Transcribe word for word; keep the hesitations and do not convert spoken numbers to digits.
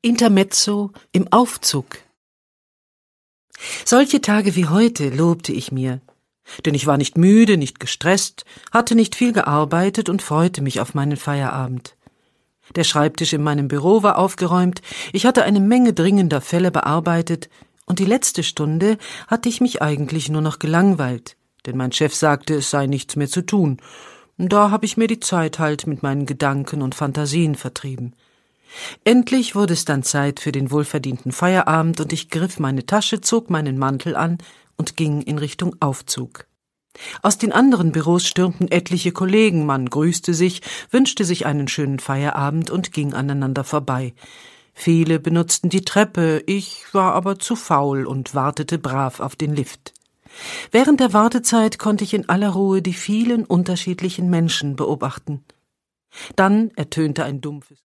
Intermezzo im Aufzug. Solche Tage wie heute lobte ich mir, denn ich war nicht müde, nicht gestresst, hatte nicht viel gearbeitet und freute mich auf meinen Feierabend. Der Schreibtisch in meinem Büro war aufgeräumt, ich hatte eine Menge dringender Fälle bearbeitet und die letzte Stunde hatte ich mich eigentlich nur noch gelangweilt, denn mein Chef sagte, es sei nichts mehr zu tun. Da habe ich mir die Zeit halt mit meinen Gedanken und Fantasien vertrieben. Endlich wurde es dann Zeit für den wohlverdienten Feierabend und ich griff meine Tasche, zog meinen Mantel an und ging in Richtung Aufzug. Aus den anderen Büros stürmten etliche Kollegen, man grüßte sich, wünschte sich einen schönen Feierabend und ging aneinander vorbei. Viele benutzten die Treppe, ich war aber zu faul und wartete brav auf den Lift. Während der Wartezeit konnte ich in aller Ruhe die vielen unterschiedlichen Menschen beobachten. Dann ertönte ein dumpfes